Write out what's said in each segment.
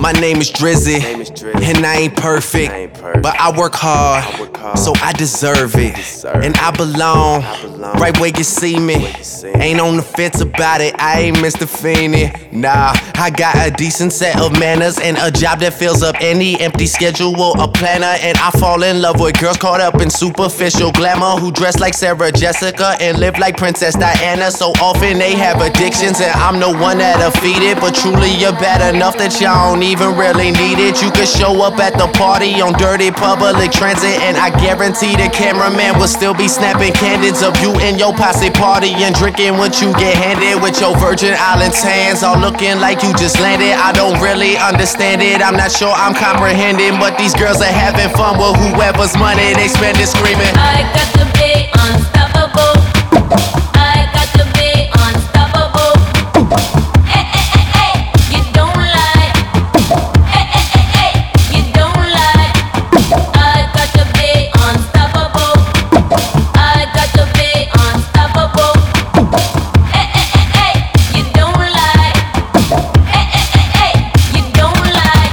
My name is Drizzy, and I ain't perfect, but I work hard, so I deserve it. And I belong right where you see me. Ain't on the fence about it, I ain't Mr. Feeney. Nah, I got a decent set of manners and a job that fills up any empty schedule, a planner. And I fall in love with girls caught up in superficial glamour, who dress like Sarah Jessica and live like Princess Diana. So often they have addictions, and I'm the one that'll feed it. But truly you're bad enough that y'all don't even really need it. You could show up at the party on dirty public transit, and I guarantee the cameraman will still be snapping candids of you and your posse party and drinking what you get handed, with your Virgin Islands hands all looking like you just landed. I don't really understand it, I'm not sure I'm comprehending, but these girls are having fun with whoever's money they spend it screaming. I got to be unstoppable. I got to be unstoppable. Hey, hey, hey, hey, you don't lie. Hey, hey, hey, hey, you don't lie. I got to be unstoppable. I got to be unstoppable. Hey, hey, hey, hey, you don't lie. Hey, hey, hey, hey, you don't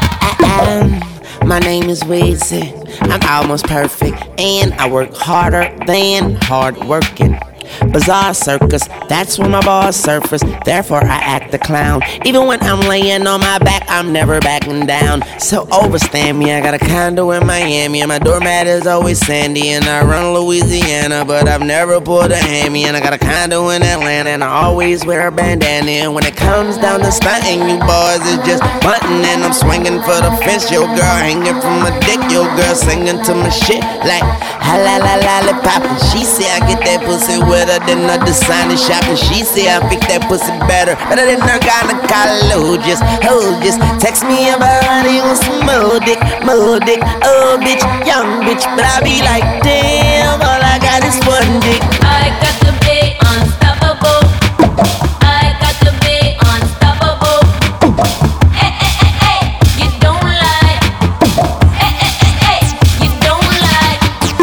lie. My name is Weezy. I'm almost perfect, and I work harder than hard working. Bizarre circus, that's when my balls surface. Therefore I act the clown. Even when I'm laying on my back, I'm never backing down. So overstand me, I got a condo in Miami, and my doormat is always sandy. And I run Louisiana, but I've never pulled a hammy. And I got a condo in Atlanta, and I always wear a bandana. And when it comes down to stunting, you boys is just bunting. And I'm swinging for the fence, your girl hanging from my dick, your girl singing to my shit like ha la la lollipop. And she say I get that pussy wetter than a designer shop. And she say I pick that pussy better than her gynecologist. Oh, just text me about how you want some more dick, oh bitch, young bitch. But I be like, damn, all I got is one dick. I got to be unstoppable. I got to be unstoppable. Hey, hey, hey, hey, you don't lie. Hey, hey, hey, hey, you don't lie.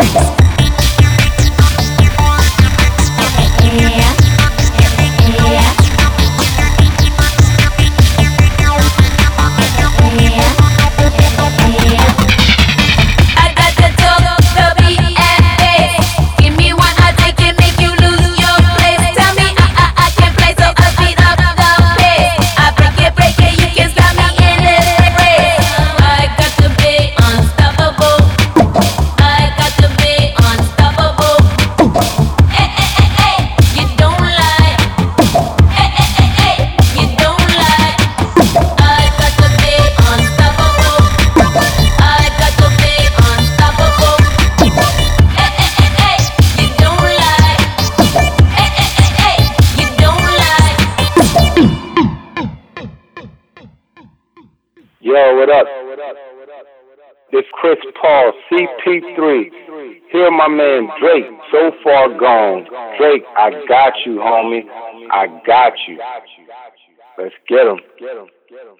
I got the talk, the beat and bass. Give me one, I take it, make you lose your place. Tell me I can play, so I speed up the pace. I break it, you can stop me in this race. I got to be unstoppable. I got to be unstoppable. Hey, hey, hey, hey, you don't lie. Hey, hey, hey, hey, you don't lie. I got to be unstoppable. I got to be unstoppable. Hey, hey, hey, hey, you don't lie. Hey, hey, hey, hey, you don't lie. Yo, what up? This Chris Paul, CP3. Here my man Drake, So Far Gone. Drake, I got you, homie. I got you. Let's get him.